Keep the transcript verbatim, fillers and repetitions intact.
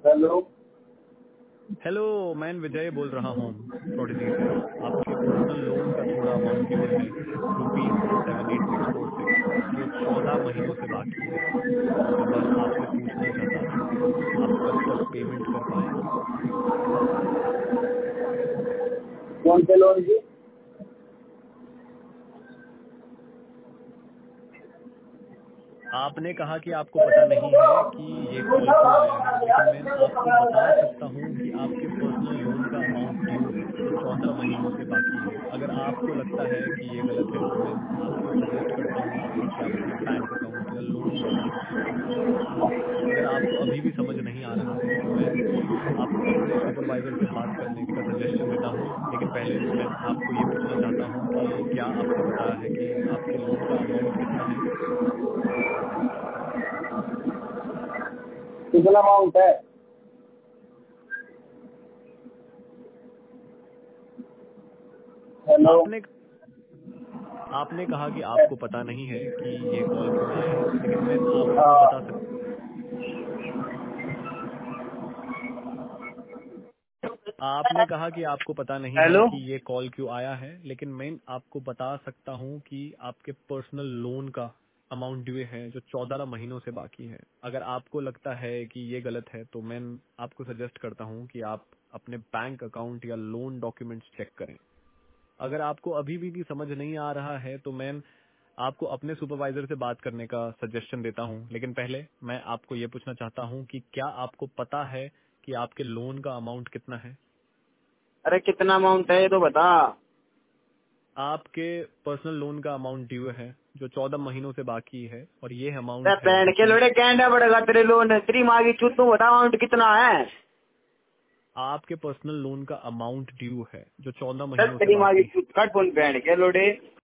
Hello hello, मैं विजय बोल रहा हूँ प्रोडिजी से। आपके पर्सनल लोन का थोड़ा अमाउंट ड्यू है, rupees seven eight six four six, जो चौदह महीनों से बाकी है। तो बस आपसे पूछना चाहता था, आप कब तक पेमेंट कर पाएंगे? कौन से लोन की? आपने कहा कि आपको पता नहीं है कि ये कॉल क्यों आया है, लेकिन मैं आपको बता सकता हूँ कि आपके पर्सनल लोन का अमाउंट ड्यू है जो चौदह महीनों से बाकी है। अगर आपको लगता है कि ये गलत है तो मैं आपको सजेस्ट करता हूँ कि आप अपने बैंक अकाउंट या लोन डॉक्यूमेंट चेक करें। अगर आपको अभी भी समझ नहीं आ रहा है तो मैं आपको अपने सुपरवाइजर से बात करने का सजेशन देता हूँ, लेकिन पहले मैं आपको ये पूछना चाहता हूँ कि क्या आपको पता है कि आपके लोन का अमाउंट कितना है? कितना अमाउंट है? हेलो आपने आपने कहा कि आपको पता नहीं है कि ये कॉल क्यों आया है, लेकिन मैं आपको बता हाँ, सकता आपने कहा कि आपको पता नहीं है हेलो कि ये कॉल क्यों आया है, लेकिन मैं आपको बता सकता हूँ कि आपके पर्सनल लोन का अमाउंट ड्यू है जो चौदह महीनों से बाकी है। अगर आपको लगता है कि ये गलत है तो मैं आपको सजेस्ट करता हूँ कि आप अपने बैंक अकाउंट या लोन डॉक्यूमेंट्स चेक करें। अगर आपको अभी भी की समझ नहीं आ रहा है तो मैं आपको अपने सुपरवाइजर से बात करने का सजेशन देता हूं, लेकिन पहले मैं आपको ये पूछना चाहता हूं कि क्या आपको पता है कि आपके लोन का अमाउंट कितना है? अरे कितना अमाउंट है ये तो बता। आपके पर्सनल लोन का अमाउंट ड्यू है जो चौदह महीनों से बाकी है, और ये अरे अमाउंट है बैंड के रुपीज। लोड़े कहना पड़ेगा तेरे लोन तेरी माँ की चूत, तू बता अमाउंट कितना है? आपके पर्सनल लोन का अमाउंट ड्यू है जो चौदह सर महीनों से तेरी माँ की बाकी है। चूत कट फोन बैंड के लोड़े।